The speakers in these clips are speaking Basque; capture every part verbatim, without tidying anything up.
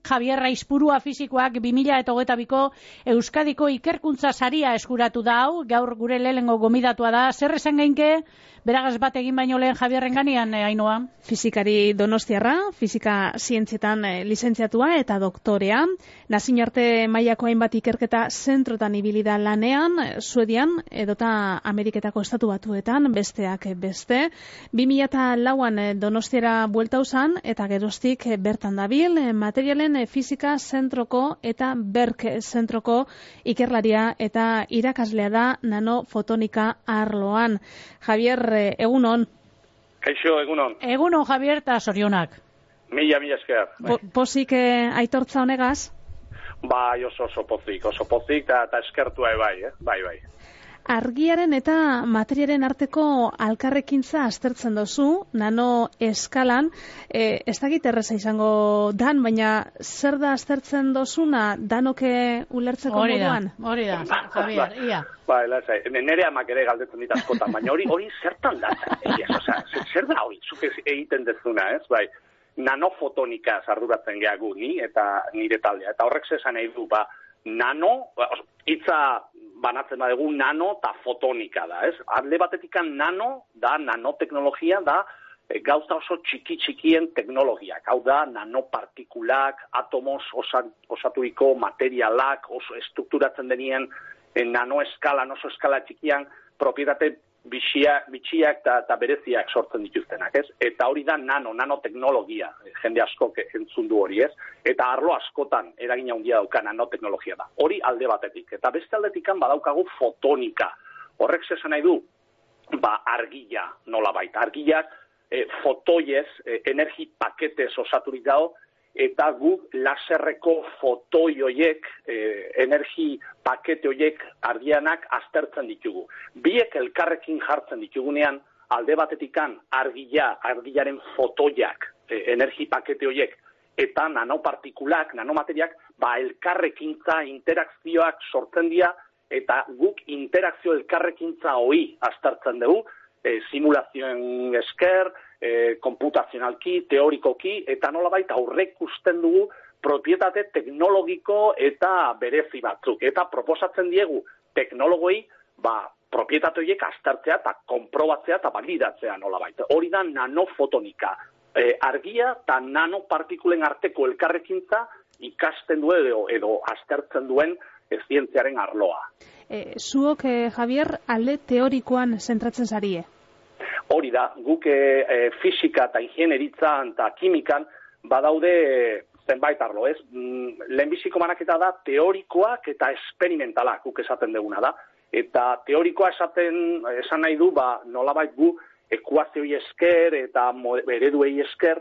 Javier Aizpurua fisikoak bi mila hogeita biko Euskadiko ikerkuntza saria eskuratu da hau, gaur gure lehenengo gomidatua da. Zer esan geinke, beragaz bat egin baino lehen Javierren ganean, eh, Ainhoa? Fisikari donostiarra, fisika zientzietan eh, lizentziatua eta doktorea. Nazioarte mailako hainbat ikerketa zentrotan ibili da lanean, eh, Suedian edota Ameriketako estatu batuetan, besteak beste. bi mila lauan eh, donostiara buelta usan eta geroztik eh, bertan dabil, eh, materialen eh, fisika zentroko eta berk zentroko ikerlaria eta irakaslea da nanofotonika arloan. Javier, eh, egunon. Kaixo, egunon. Egunon, Javier, eta sorionak. Mila, mila esker. Po Pozik eh, aitortza honegaz? Bai, oso oso pozik, oso pozik eta eskertua bai, eh? bai, bai. Argiaren eta materiaren arteko alkarrekintza aztertzen dozu, nano eskalan, e, ez dakit erreza izango dan, baina zer da aztertzen dozuna danoke ulertzeko hori moduan? Hori da, Javier, ia. Ba, lasai, nere amak ere galdetzen dit askotan, baina hori hori zertan da, egiaz, osea, zer da hori, zuk egiten dezuna, ez, bai, nanofotonika arduratzen gehagu ni eta nire taldea, eta horrek zesan nahi du, ba, nano, hitza banatzen badugu nano eta fotonika da, ez? Alde batetikan nano da nanoteknologia da e, gauza oso txiki-txikien teknologiak. Hau da nanopartikulak, atomos osat, osaturiko materialak, oso estrukturatzen denien e, nanoeskalan, oso eskala txikian, propietate bitxia, bitxiak eta bereziak sortzen dituztenak, ez? Eta hori da nano, nanoteknologia, jende askok entzun du hori, ez? Eta arlo askotan eragina handia dauka nanoteknologia da. Hori alde batetik. Eta beste aldetikan badaukagu fotonika. Horrek zesan nahi du, ba, argia nolabait. Argiak e, fotoiez, e, energi paketez osaturik dago, eta guk laserreko fotoi hoiek, eh, energi pakete hoiek argianak aztertzen ditugu. Biek elkarrekin jartzen ditugunean, alde batetikan argia, argiaren fotoiak, eh, energi pakete hoiek, eta nanopartikulak, nanomateriak, ba elkarrekintza, interakzioak sortzen dira, eta guk interakzio elkarrekintza hoi aztertzen dugu, eh, simulazioen esker, E, komputazionalki, teorikoki, eta nolabait aurreikusten dugu propietate teknologiko eta berezi batzuk. Eta proposatzen diegu teknologoi, ba, propietate horiek aztertzea eta konprobatzea eta balidatzea nolabait. Hori da nanofotonika. E, argia eta nanopartikulen arteko elkarrekintza ikasten du edo, edo aztertzen duen e, zientziaren arloa. E, zuok, eh, Javier, alde teorikoan zentratzen zarie? Hori da, guk e, fisika eta ingenieritzan eta kimikan badaude e, zenbait arlo, ez? Mm, lehenbiziko banaketa da teorikoak eta esperimentalak, guk esaten duguna da. Eta teorikoa esaten esan nahi du, ba, nolabait gu ekuazioi esker eta ereduei esker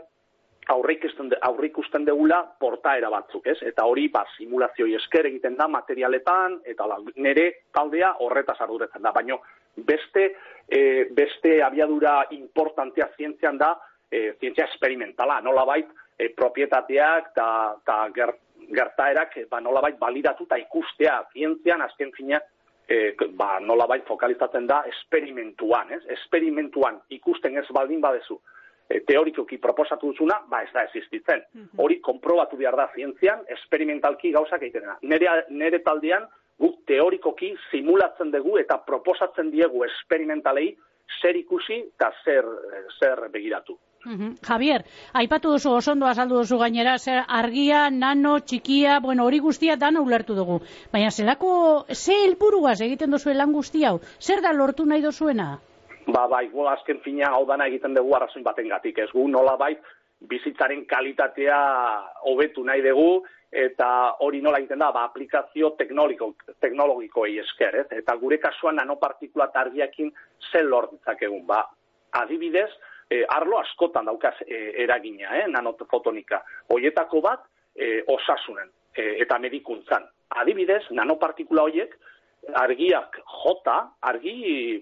aurreikusten degula portaera batzuk, ez? Eta hori, ba, simulazioi esker egiten da materialetan, eta la, nire taldea horretaz arduratzen da, baina beste e, beste abiadura importantea zientzian da e, zientzia esperimentala, nolabait e, propietateak eta ger, gertaerak ba, nolabait balidatu eta ikustea zientzian azken fina e, ba, nolabait fokalizatzen da esperimentuan, ez? Esperimentuan ikusten ez baldin badezu e, teorikoki proposatu duzuna, ba ez da existitzen. Hori konprobatu behar da zientzian, esperimentalki gauzak egiten da. Nere, nere taldean guk teorikoki simulatzen dugu eta proposatzen diegu esperimentalei zer ikusi eta zer, zer begiratu. Uh-huh. Javier, aipatu duzu, oso ondo azaldu duzu gainera, zer argia, nano, txikia, bueno, hori guztia dana ulertu dugu. Baina zelako, ze helburuaz egiten duzu lan guzti hau? Zer da lortu nahi duzuena? Ba, bai, gu azken fina hau dana egiten dugu arrazoin batengatik, ez gu nolabait bizitzaren kalitatea hobetu nahi dugu, eta hori nola egiten da, ba, aplikazio teknologiko, teknologikoei esker, ez? Eta gure kasuan nanopartikula eta argiakin zer lor ditzakegun, ba, adibidez, e, arlo askotan daukaz e, eragina, eh, nanofotonika. Hoietako bat, e, osasunen e, eta medikuntzan. Adibidez, nanopartikula horiek, argiak jota, argi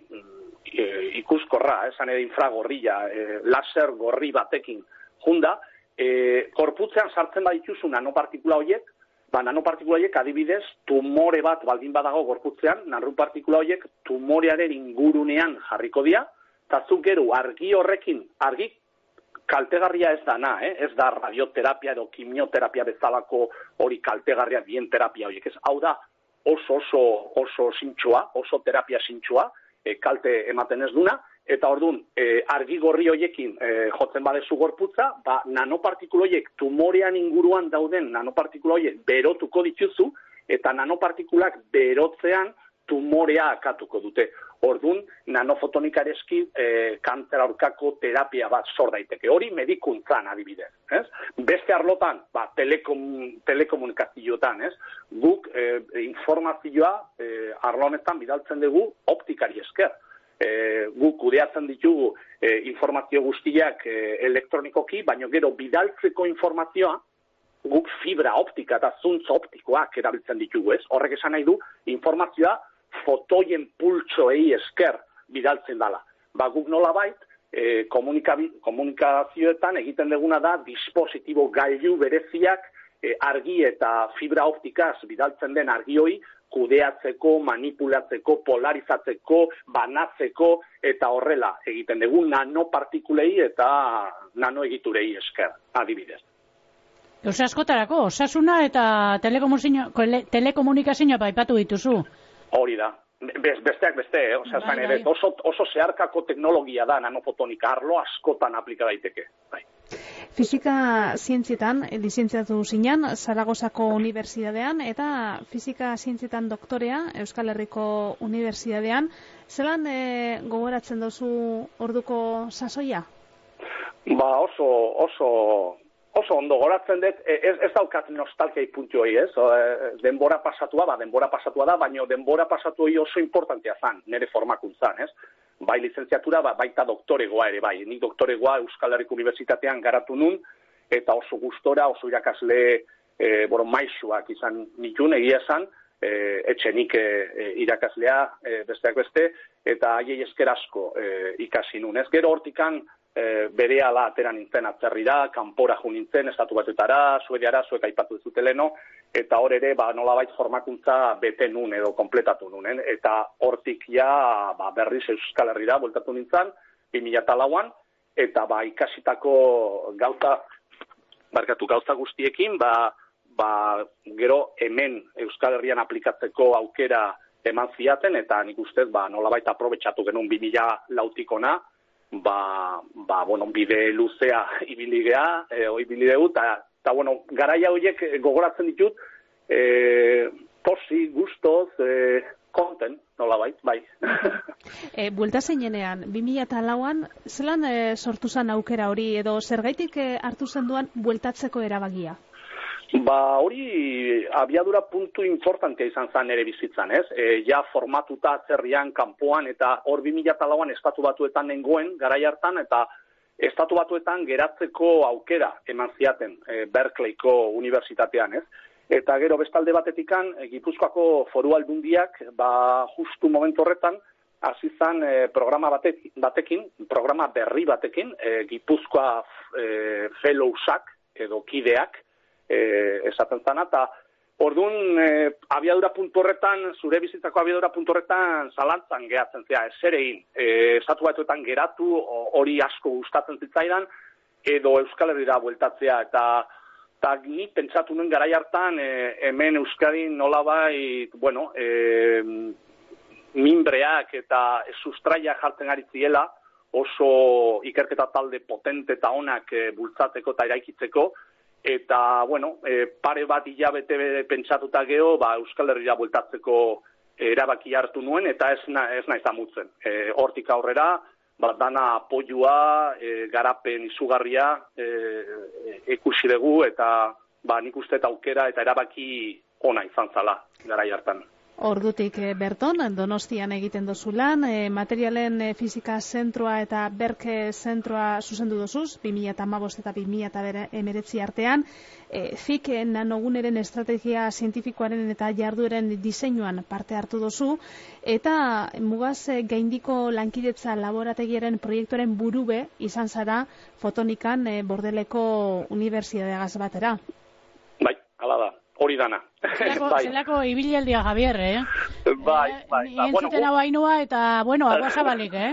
e, ikuskorra, esan edo infragorria, e, laser gorri batekin junda, E, korputzean sartzen badituzu nanopartikula horiek, ba, nanopartikula horiek adibidez tumore bat baldin badago gorputzean, nanopartikula horiek tumorearen ingurunean jarriko dira, eta zuk gero argi horrekin, argi kaltegarria ez dana, eh? Ez da radioterapia edo kimioterapia bezalako hori kaltegarria bien terapia horiek, ez? Hau da, oso oso oso zintxoa, oso terapia zintxoa, e, kalte ematen ez duna, eta orduan, e, argi gorri horiekin e, jotzen badezu gorputza, ba, nanopartikula horiek tumorean inguruan dauden nanopartikula horiek berotuko dituzu, eta nanopartikulak berotzean tumorea akatuko dute. Orduan, nanofotonikareski e, kantzera aurkako terapia bat sor daiteke. Hori medikuntzan adibidez. Ez? Beste arlotan, ba, telekom, telekomunikazioetan, ez? Guk e, informazioa e, arlo honetan bidaltzen dugu optikari esker. E, guk kudeatzen ditugu e, informazio guztiak e, elektronikoki, baina gero bidaltzeko informazioa guk fibra optika eta zuntz optikoak erabiltzen ditugu, ez? Horrek esan nahi du informazioa fotoien pultsoei esker bidaltzen dala. Ba, guk nolabait, e, komunikazioetan egiten duguna da dispositibo gailu bereziak e, argi eta fibra optikaz bidaltzen den argioi kudeatzeko, manipulatzeko, polarizatzeko, banatzeko, eta horrela egiten dugu nanopartikulei eta nanoegiturei esker, adibidez. Eus askotarako, osasuna eta telekomunikazioa baipatu dituzu. Hori da. Besteak beste, eh? Osea, bai, bai. Oso, oso zeharkako teknologia da nanofotonika, arlo askotan aplika daiteke. Bai. Fizika zientzietan, lizentziatu zinan, Zaragozako Unibertsitatean, eta fizika zientzietan doktorea, Euskal Herriko Unibertsitatean. Zelan e, gogoratzen duzu orduko sasoia? Ba, oso, oso... Oso ondo goratzen dut, ez, ez daukat nostalgiai puntu hori, ez? Denbora pasatua, ba, denbora pasatua da, baina denbora pasatu hori oso importantea zan, nire formakuntzan, ez? Bai lizentziatura, ba, baita doktoregoa ere, bai. Nik doktoregoa Euskal Herriko Unibertsitatean garatu nun, eta oso gustora, oso irakasle e, boro, maisuak izan nitun, egia esan, e, etxenik e, irakaslea e, besteak beste, eta haiei esker asko e, ikasi nun. Ez gero hortikan, E, bere ala atera nintzen atzerrira, kanpora jo nintzen, estatu batuetara, Suediara, zuek aipatu zuteleno, eta hor ere, ba, nolabait formakuntza bete nun edo kompletatu nun, eh? Eta hortik ja, ba, berriz Euskal Herrira bueltatu nintzen, bi mila lauan, eta ba, ikasitako gauza, barkatu gauza guztiekin, ba, ba, gero hemen Euskal Herrian aplikatzeko aukera eman ziaten, eta nik ustez, ba, nolabait aprobetxatu genuen bi mila lautikona, ba, ba, bueno, bide luzea ibiligea, e, ibili dugu, eta, bueno, garaia horiek gogoratzen ditut, e, posi, gustoz, e, konten, nola bai, bai. e, Buelta zeinenean, bi mila lauan, zelan e, sortu zen aukera hori, edo zergaitik e, hartu zenduan bueltatzeko erabagia? Ba, hori abiadura puntu importantea izan zen ere bizitzan, ez? E, ja formatuta atzerrian, kanpoan, eta hor bi mila lauan estatu batuetan nengoen, garai hartan, eta estatu batuetan geratzeko aukera eman ziaten e, Berkeleyko unibertsitatean, ez? Eta gero bestalde batetikan, e, Gipuzkoako Foru Aldundiak, ba, justu momentu horretan, hasi zen e, programa batek, batekin, programa berri batekin, e, Gipuzkoa e, fellowsak edo kideak, E, esaten zana, eta orduan e, abiadura puntu horretan, zure bizitzako abiadura puntu horretan zalantzan gehatzen zea, ez ere egin, e, estatu batuetan geratu, hori asko gustatzen zitzaidan, edo Euskal Herrira bueltatzea, eta eta ni pentsatu nuen garai hartan, e, hemen Euskadin nolabait, bueno, e, minbreak eta sustraia jartzen ari ziela, oso ikerketa talde potente eta onak e, bultzatzeko eta eraikitzeko, eta, bueno, e, pare bat hilabete pentsatuta geho, ba, Euskal Herrira bueltatzeko erabaki hartu nuen, eta ez, na, ez naiz amutzen. E, hortik aurrera, ba, dana apoiua, e, garapen izugarria e, ikusi dugu, eta ba, nik uste eta aukera eta erabaki ona izan zala, garai hartan. Ordutik berton, Donostian egiten dozu lan, e, materialen e, fizika zentroa eta berke zentroa zuzendu dozuz, bi mila hamabost eta bi mila hemeretzi artean, e, F I C nanoguneren estrategia zientifikoaren eta jardueren diseinuan parte hartu dozu, eta mugaz e, gaindiko lankidetza laborategiaren proiektuaren burube izan zara fotonikan e, Bordeleko Unibertsitateagaz batera. Bai, hala da. Hori dana. Zelako, bai. Zelako ibilialdia, Javier, eh? Bai, bai. Eh, Entzuten hau hainua eta, bueno, hau zabalik, eh?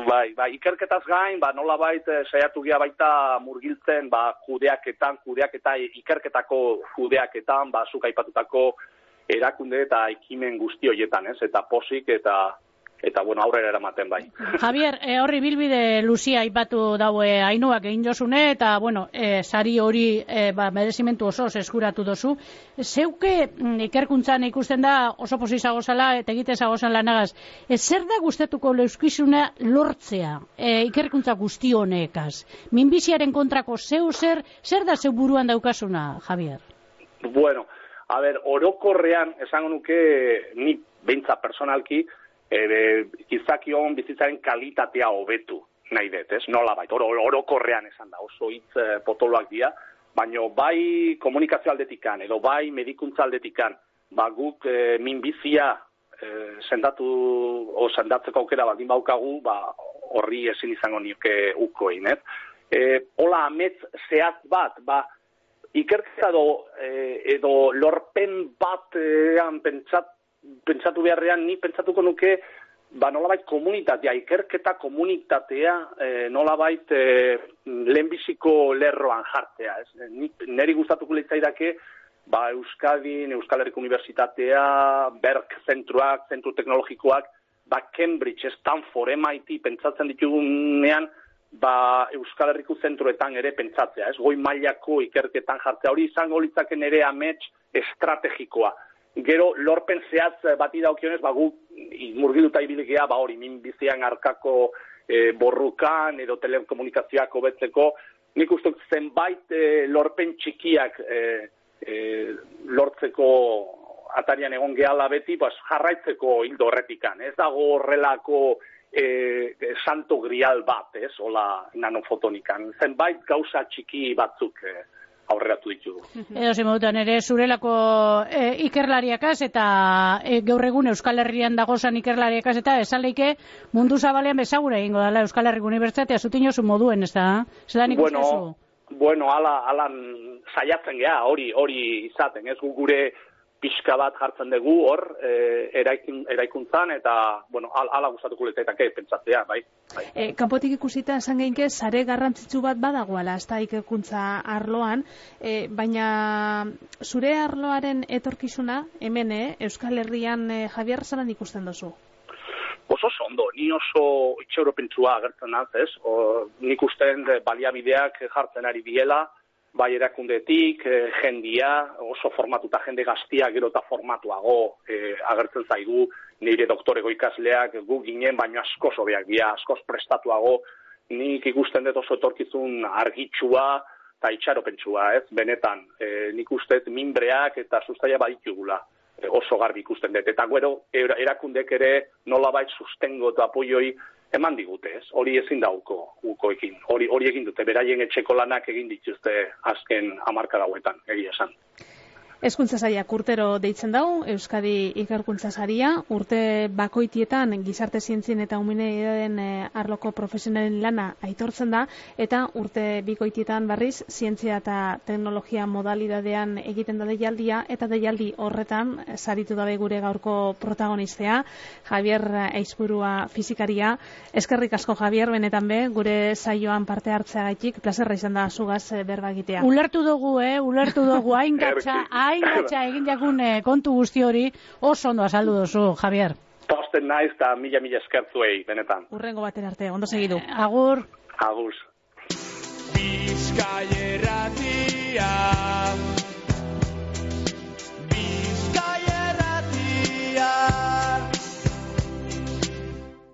bai, bai, ikerketaz gain, ba, nola bait, saiatu gea baita murgiltzen, ba, judeaketan, judeaketa, ikerketako judeaketan, ba, zuk aipatutako erakunde eta ekimen guzti horietan, ez? Eta posik eta eta bueno, aurrera eramaten bai. Javier, e, horri bilbide luzia aipatu daue Ainuak egin josune, eta bueno, e, sari hori e, ba, merezimentu oso eskuratu dozu. Zeuke ikerkuntzan ikusten da oso posizago zala eta egitezago zan lanagaz. E, zer da gustatuko leuskizuna lortzea e, ikerkuntza guzti honekaz? Minbiziaren kontrako zeu zer, zer da zeu buruan daukasuna, Javier? Bueno, a ber, orokorrean esango nuke ni beintza personalki, E, gizakion bizitzaren kalitatea hobetu nahi dut, ez? Nola bait, oro, orokorrean esan da, oso hitz e, potoloak dira, baino bai komunikazio aldetikan, edo bai medikuntza aldetikan, ba guk e, minbizia e, sendatu, o sendatzeko aukera baldin baukagu, ba horri ezin izango nioke ukoin, ez? E, hola amets zehatz bat, ba ikerketa edo, e, edo lorpen batean pentsat pentsatu beharrean, ni pentsatuko nuke, ba, nolabait komunitatea, ikerketa komunitatea, e, nolabait e, lehenbiziko lerroan jartzea. Ez? Neri gustatuko litzaidake, ba, Euskadin, Euskal Herriko Unibertsitatea, Berk zentruak, zentru teknologikoak, ba, Cambridge, Stanford, M I T, pentsatzen ditugunean, ba, Euskal Herriko zentruetan ere pentsatzea. Ez? Goi mailako ikerketan jartzea. Hori izango litzaken ere amets estrategikoa. Gero, lorpen zehatz bati daukionez, ba, gu murgiluta ibilikea, ba, hori, minbizian arkako e, borrukan edo telekomunikazioak hobetzeko, nik uste zenbait e, lorpen txikiak e, e, lortzeko atarian egon gehala beti, pues, jarraitzeko hildo horretikan. Ez dago horrelako e, santo grial bat, ez, hola nanofotonikan. Zenbait gauza txiki batzuk e, aurreratu ditugu. Edo zemodutan ere, zurelako e, ikerlariakaz eta e, gaur egun Euskal Herrian dagozan ikerlariakaz eta esaleike mundu zabalean bezagura egingo dela Euskal Herriko Unibertsitatea zutino zu moduen, ez da? Zedan ikusten zu? Bueno, bueno, ala, alan saiatzen geha, hori hori izaten, ez gu gure pixka bat jartzen dugu hor, e, eraikun, eraikuntzan, eta, bueno, ala gustatuko letetake pentsatzea, bai. bai. E, kanpotik ikusita esan geinke, sare garrantzitsu bat badagoala, ez da ikerkuntza arloan, e, baina zure arloaren etorkizuna, hemen, eh, Euskal Herrian, eh, Javier, zalan ikusten dozu? Oso ondo, ni oso itxeuropentsua agertzen naz, ez? O, nik usten baliabideak jartzen ari diela, bai erakundetik, e, jendia, oso formatuta jende gaztia, gero eta formatuago e, agertzen zaigu, nire doktorego ikasleak gu ginen, baino askoz hobeak dira, askoz prestatuago, nik ikusten dut oso etorkizun argitsua eta itxaropentsua, ez, benetan, e, nik uste minbreak eta sustaia baditugula, e, oso garbi ikusten dut, eta gero erakundek ere nolabait sustengo eta apoioi eman digute, ez? Hori ezin da uko, ukoekin. Hori hori egin dute, beraien etxeko lanak egin dituzte azken hamarkada hauetan, egia esan. Hezkuntza sailak urtero deitzen dau, Euskadi ikerkuntza saria, urte bakoitietan gizarte zientzien eta humanitateen arloko profesionalen lana aitortzen da, eta urte bikoitietan berriz zientzia eta teknologia modalidadean egiten da deialdia, eta deialdi horretan saritu dabe gure gaurko protagonistea, Javier Aizpurua fizikaria. Eskerrik asko, Javier, benetan be, gure saioan parte hartzeagaitik, plazerra izan da zugaz berba egitea. Ulertu dugu, eh, ulertu dugu, hain gatsa, haingatxa egin jakun kontu guzti hori, oso ondo azaldu duzu, Javier. Posten naiz eta mila mila eskertzuei, benetan. Urrengo baten arte, ondo segidu. Agur. Agur. Bizkaia irratia